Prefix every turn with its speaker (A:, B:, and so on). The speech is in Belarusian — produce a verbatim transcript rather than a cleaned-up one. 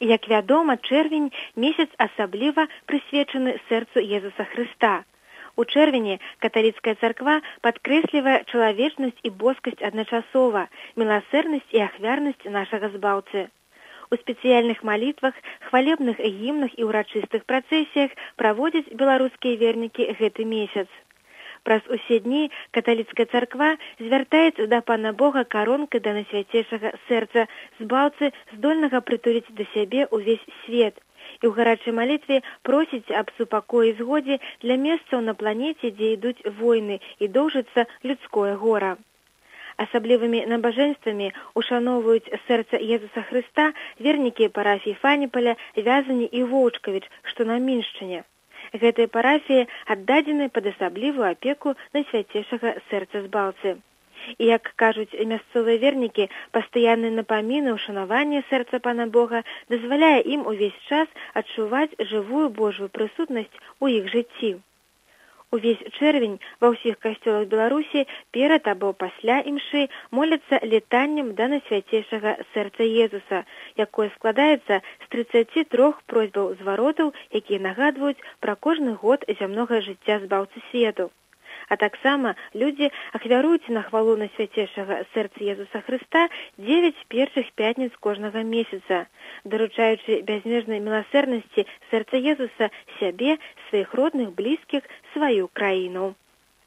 A: Як вядома, чэрвень месяц асабліва прысвечаны сэрцу Езуса Хрыста. У чэрвені каталіцкая царква падкрэслівае чалавечнасць і боскасць адначасова, міласэрнасць і ахвярнасць нашага збаўцы. У спецыяльных малітвах, хвалебных гімнах і ўрачыстых працэсіях праводзяць беларускія вернікі гэты месяц. Праз усе дні каталіцкая царква звяртаецца да Пана Бога каронкай да найсвяцейшага сэрца збаўцы, здольнага прытуліць да сябе ўвесь свет, і ў гарачай малітве просіць аб супакоі і згодзе для месцаў на планеце, дзе ідуць войны і доўжыцца людское гора. Асаблівымі набажэнствамі ушаноўваюць сэрца Езуса Хрыста вернікі парафіі Фаніпаля, Вязані і Воўчкавіч, што на Міншчыне. Гэтыя парафіі аддадзены пад асаблівую апеку найсвяцейшага сэрца збаўцы. І, як кажуць мясцовыя вернікі, пастаянныя напаміны ўшанавання сэрца Пана Бога дазваляе ім увесь час адчуваць жывую Божую прысутнасць у іх жыцці. Увесь чэрвень ва ўсіх касцёлах Беларусі перад або пасля імшы моляцца літаннем да найсвяцейшага сэрца Езуса, якое складаецца з трыццаці трох просьбаў зваротаў, якія нагадваюць пра кожны год зямнога жыцця збаўцы свету. А таксама людзі ахвяруюць на хвалу найсвяцейшага сэрца Езуса Хрыста дзевяць першых пятніц кожнага месяца, даручаючы бязмежнай міласэрнасці сэрца Езуса сябе, сваіх родных, блізкіх, сваю краіну.